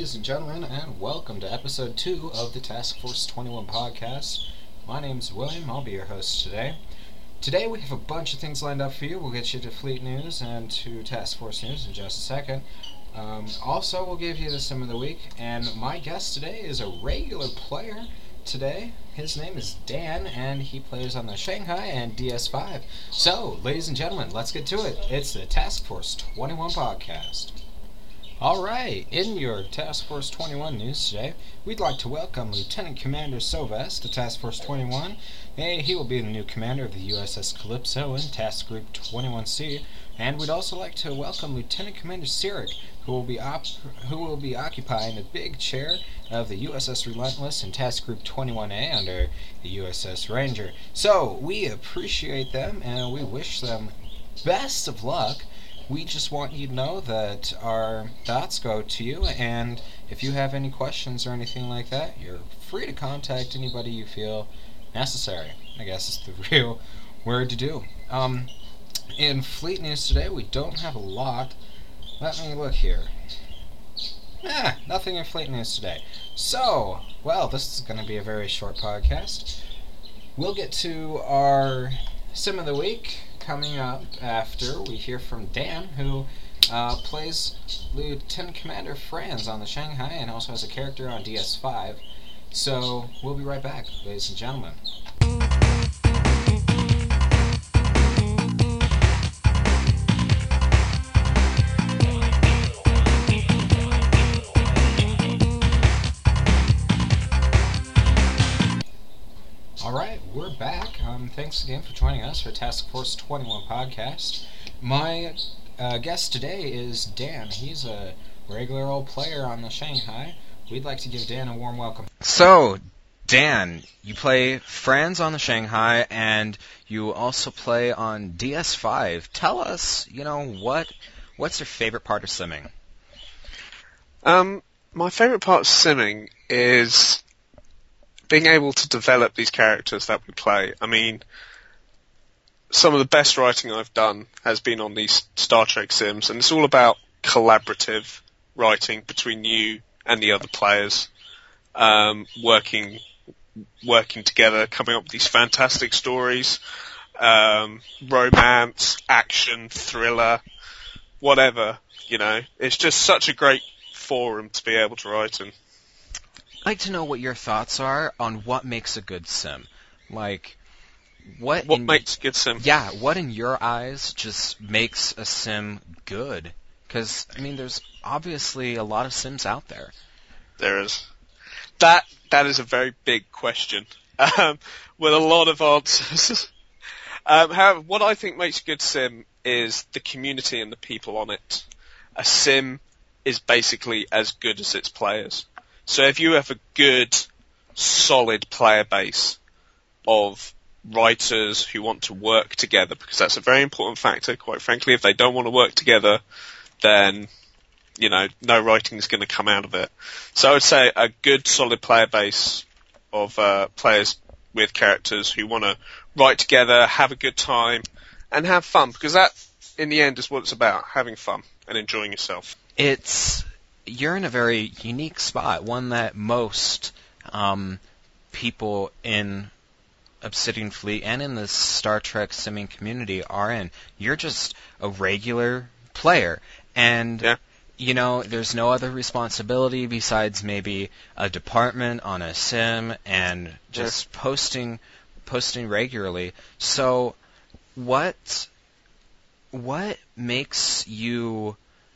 ladies and gentlemen, and welcome to episode 2 of the Task Force 21 podcast. My name's William, I'll be your host today. Today we have a bunch of things lined up for you. We'll get you to Fleet News and to Task Force News in just a second. Also, we'll give you the Sim of the Week, and my guest today is a regular player today. His name is Dan, and he plays on the Shanghai and DS5. So, ladies and gentlemen, let's get to it. It's the Task Force 21 podcast. Alright, in your Task Force 21 news today, we'd like to welcome Lieutenant Commander Sovest to Task Force 21. He will be the new commander of the USS Calypso in Task Group 21C. And we'd also like to welcome Lieutenant Commander Sirik, who will be occupying the big chair of the USS Relentless in Task Group 21A under the USS Ranger. So, we appreciate them, and we wish them best of luck. We just want you to know that our thoughts go to you, and if you have any questions or anything like that, you're free to contact anybody you feel necessary. I guess is the real word to do. In Fleet News today, we don't have a lot. Let me look here. Nothing in Fleet News today. So, well, this is going to be a very short podcast. We'll get to our Sim of the Week coming up after we hear from Dan, who plays Lieutenant Commander Franz on the Shanghai and also has a character on DS5. So, we'll be right back, ladies and gentlemen. Alright, we're back. Thanks again for joining us for Task Force 21 podcast. My guest today is Dan. He's a regular old player on the Shanghai. We'd like to give Dan a warm welcome. So, Dan, you play Franz on the Shanghai, and you also play on DS5. Tell us, what's your favorite part of simming? My favorite part of simming is being able to develop these characters that we play. I mean, some of the best writing I've done has been on these Star Trek sims, and it's all about collaborative writing between you and the other players, working together, coming up with these fantastic stories, romance, action, thriller, whatever, It's just such a great forum to be able to write in. I'd like to know what your thoughts are on what makes a good sim. Like, what makes a good sim? Yeah, what in your eyes just makes a sim good? Because, there's obviously a lot of sims out there. There is. That is a very big question, with a lot of answers. However, what I think makes a good sim is the community and the people on it. A sim is basically as good as its players. So if you have a good, solid player base of writers who want to work together, because that's a very important factor, quite frankly. If they don't want to work together, then, no writing is going to come out of it. So I would say a good, solid player base of players with characters who want to write together, have a good time, and have fun, because that, in the end, is what it's about, having fun and enjoying yourself. You're in a very unique spot, one that most people in Obsidian Fleet and in the Star Trek simming community are in. You're just a regular player, and there's no other responsibility besides maybe a department on a sim and just posting regularly. So, what makes you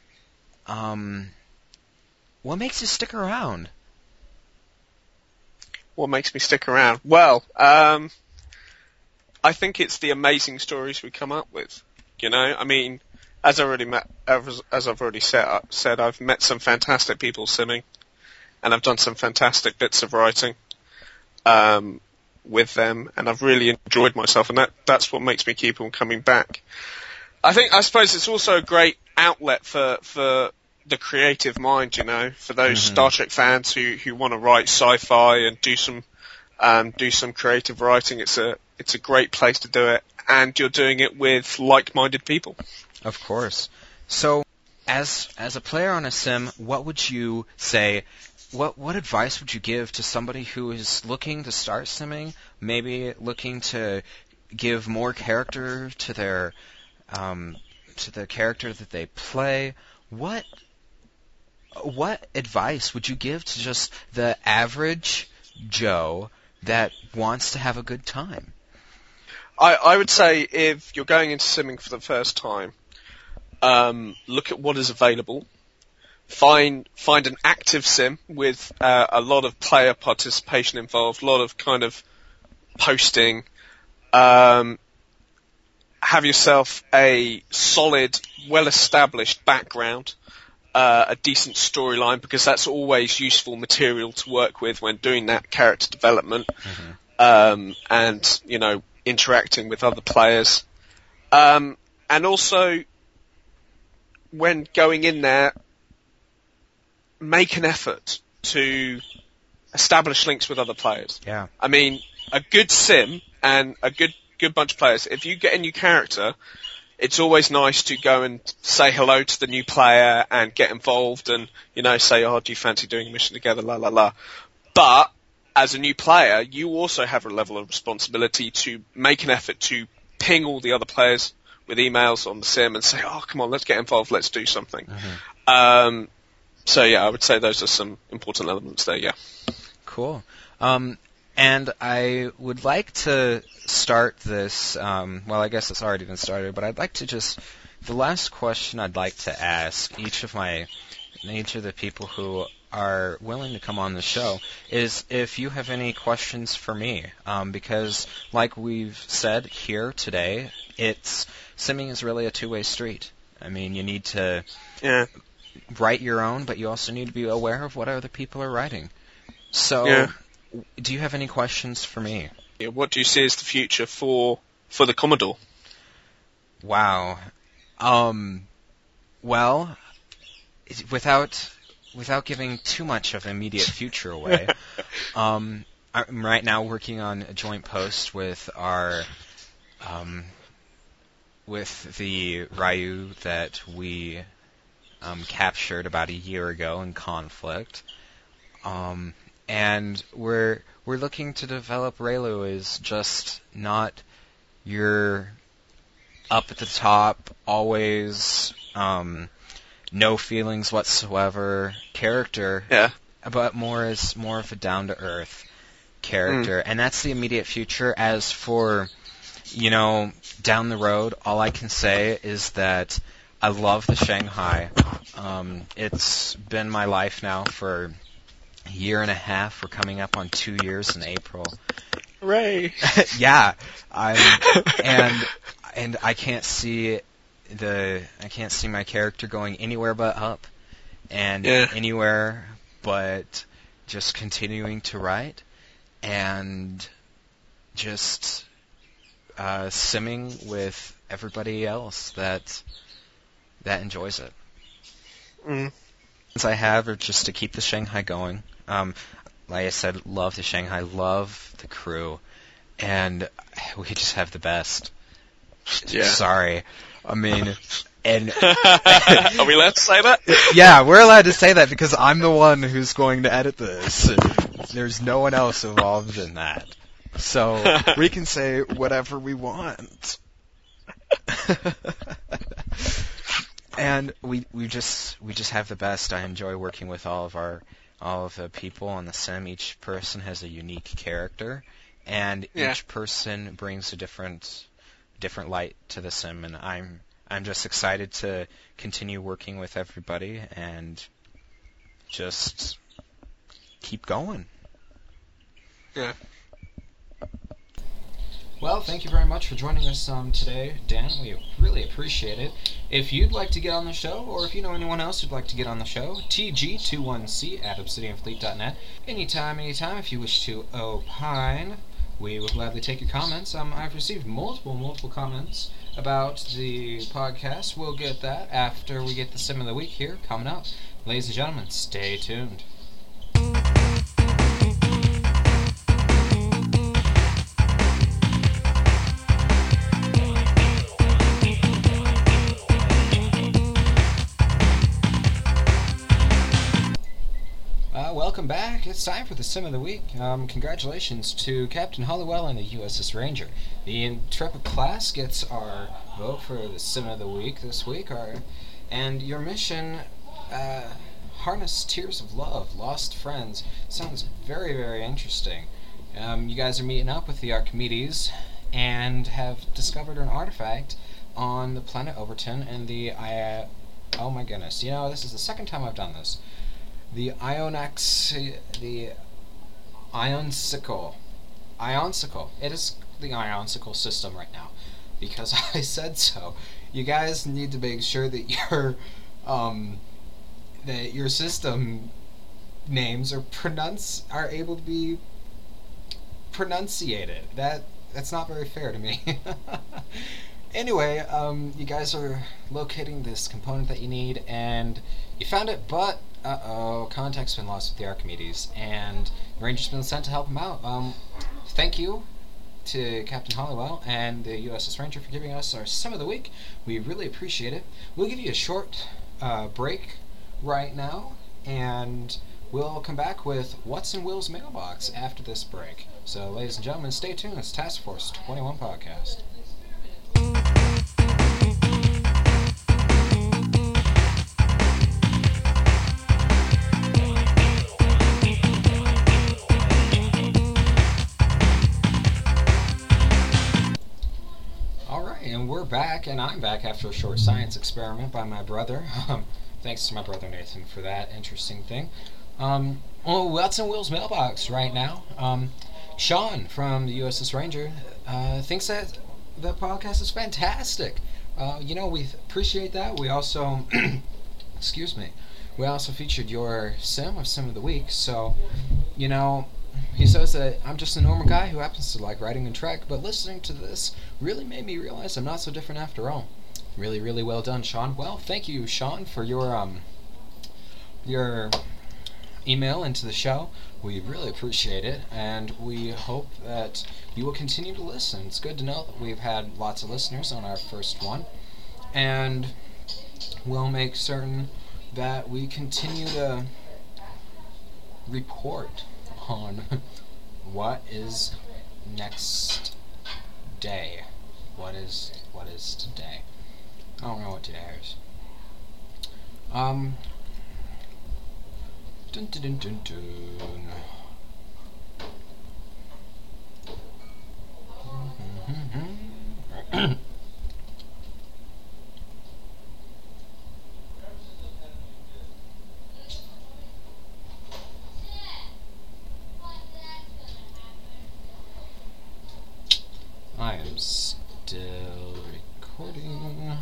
What makes you stick around? What makes me stick around? Well, I think it's the amazing stories we come up with. As I've already said, I've met some fantastic people simming, and I've done some fantastic bits of writing with them, and I've really enjoyed myself, and that's what makes me keep on coming back. I suppose it's also a great outlet for the creative mind, for those Star Trek fans who want to write sci-fi and do some creative writing. It's a great place to do it, and you're doing it with like-minded people. Of course. So, as a player on a sim, what would you say? What advice would you give to somebody who is looking to start simming, maybe looking to give more character to their to the character that they play? What advice would you give to just the average Joe that wants to have a good time? I would say if you're going into simming for the first time, look at what is available. Find an active sim with a lot of player participation involved, a lot of kind of posting. Have yourself a solid, well-established background, a decent storyline, because that's always useful material to work with when doing that character development, and, you know, interacting with other players. And also, when going in there, make an effort to establish links with other players. Yeah. I mean, a good sim and a good bunch of players, if you get a new character, it's always nice to go and say hello to the new player and get involved and, you know, say, oh, do you fancy doing a mission together, la la la. But as a new player, you also have a level of responsibility to make an effort to ping all the other players with emails on the sim and say, oh, come on, let's get involved, let's do something. So yeah, I would say those are some important elements there, yeah. Cool. And I would like to start this, well, I guess it's already been started, but I'd like to just, the last question I'd like to ask each of the people who are willing to come on the show is if you have any questions for me, because like we've said here today, simming is really a two-way street. I mean, you need to write your own, but you also need to be aware of what other people are writing. So, do you have any questions for me? Yeah, what do you see as the future for the Commodore? Wow. Well, without giving too much of immediate future away, I'm right now working on a joint post with our with the Ryu that we captured about a year ago in conflict, and we're looking to develop Raylu as just not your up at the top, always no feelings whatsoever character, but more of a down to earth character, and that's the immediate future. As for, you know, down the road, all I can say is that I love the Shanghai. It's been my life now for a year and a half. We're coming up on 2 years in April. Hooray! Yeah, and I can't see my character going anywhere but up, and anywhere but just continuing to write and just simming with everybody else that enjoys it. Since I have are just to keep the Shanghai going. Like I said, love the Shanghai, love the crew, and we just have the best. Yeah. Sorry. I mean, and are we allowed to say that? Yeah, we're allowed to say that because I'm the one who's going to edit this. There's no one else involved in that. So we can say whatever we want. And we just have the best. I enjoy working with all of the people on the sim. Each person has a unique character, and each person brings a different light to the sim, and I'm just excited to continue working with everybody and just keep going. Yeah. Well, thank you very much for joining us today, Dan. We really appreciate it. If you'd like to get on the show, or if you know anyone else who'd like to get on the show, tg21c@obsidianfleet.net. Anytime, if you wish to opine, we will gladly take your comments. I've received multiple comments about the podcast. We'll get that after we get the Sim of the Week here coming up. Ladies and gentlemen, stay tuned. Well, welcome back. It's time for the Sim of the Week. Congratulations to Captain Hollywell and the USS Ranger. The Intrepid class gets our vote for the Sim of the Week this week. And your mission, Harness Tears of Love, Lost Friends, sounds very, very interesting. You guys are meeting up with the Archimedes and have discovered an artifact on the planet Overton and the oh my goodness, this is the second time I've done this. The Ioncicle. It is the Ioncicle system right now, because I said so. You guys need to make sure that your system names are able to be pronunciated. That's not very fair to me. Anyway, you guys are locating this component that you need, and you found it, but contact's been lost with the Archimedes, and the Ranger's been sent to help him out. Thank you to Captain Hollywell and the USS Ranger for giving us our Sim of the Week. We really appreciate it. We'll give you a short break right now, and we'll come back with What's in Will's Mailbox after this break. So, ladies and gentlemen, stay tuned. It's Task Force 21 Podcast. Alright, and we're back, and I'm back after a short science experiment by my brother. Thanks to my brother Nathan for that interesting thing. What's in Will's mailbox right now? Sean from the USS Ranger thinks that the podcast is fantastic. We appreciate that. We also, we also featured your Sim of the Week. So, he says that I'm just a normal guy who happens to like riding and Trek, but listening to this really made me realize I'm not so different after all. Really, really well done, Sean. Well, thank you, Sean, for your email into the show. We really appreciate it, and we hope that you will continue to listen. It's good to know that we've had lots of listeners on our first one, and we'll make certain that we continue to report on what is next day. What is today? I don't know what today is. Dun dun dun dun dun. I am still recording.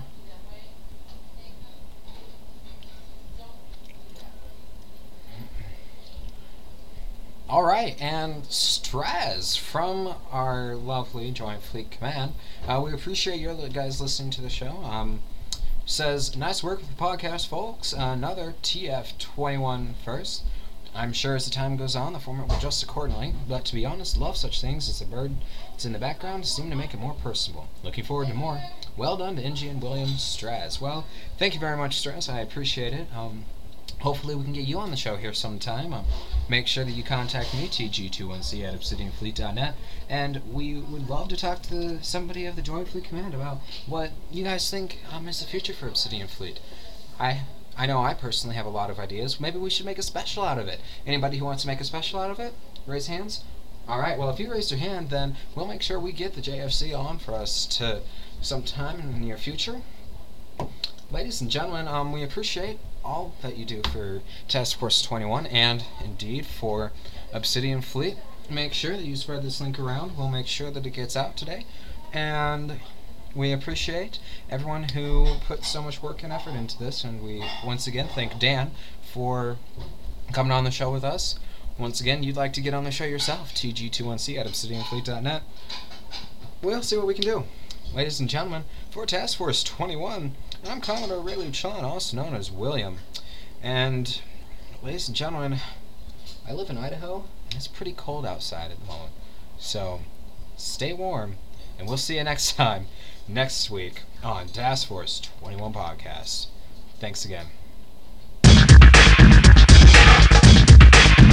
Alright, and Straz from our lovely Joint Fleet Command, we appreciate you guys listening to the show. Says, nice work with the podcast, folks. Another TF21 first. I'm sure as the time goes on, the format will adjust accordingly, but to be honest, love such things as the bird that's in the background seem to make it more personable. Looking forward to more. Well done to Ingy and William Straz. Well, thank you very much, Straz. I appreciate it. Hopefully we can get you on the show here sometime. Make sure that you contact me, tg21c@obsidianfleet.net, and we would love to talk to somebody of the Joint Fleet Command about what you guys think is the future for Obsidian Fleet. I know I personally have a lot of ideas. Maybe we should make a special out of it. Anybody who wants to make a special out of it? Raise hands. Alright, well, if you raised your hand, then we'll make sure we get the JFC on for us to sometime in the near future. Ladies and gentlemen, we appreciate all that you do for Task Force 21 and indeed for Obsidian Fleet. Make sure that you spread this link around. We'll make sure that it gets out today. And we appreciate everyone who put so much work and effort into this, and we once again thank Dan for coming on the show with us. Once again, you'd like to get on the show yourself, tg21c@obsidianfleet.net. We'll see what we can do. Ladies and gentlemen, for Task Force 21, I'm Commodore Ray Luchon, also known as William. And, ladies and gentlemen, I live in Idaho, and it's pretty cold outside at the moment. So, stay warm, and we'll see you next time, next week, on Task Force 21 Podcast. Thanks again.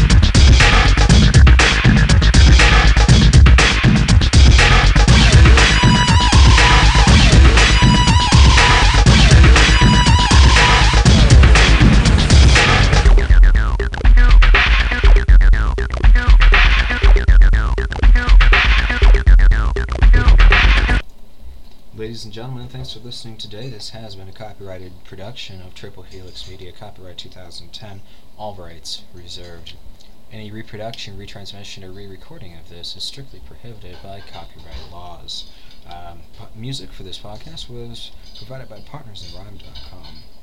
ladies and gentlemen, thanks for listening today. This has been a copyrighted production of Triple Helix Media, copyright 2010, all rights reserved. Any reproduction, retransmission, or re-recording of this is strictly prohibited by copyright laws. Music for this podcast was provided by partnersinrhyme.com.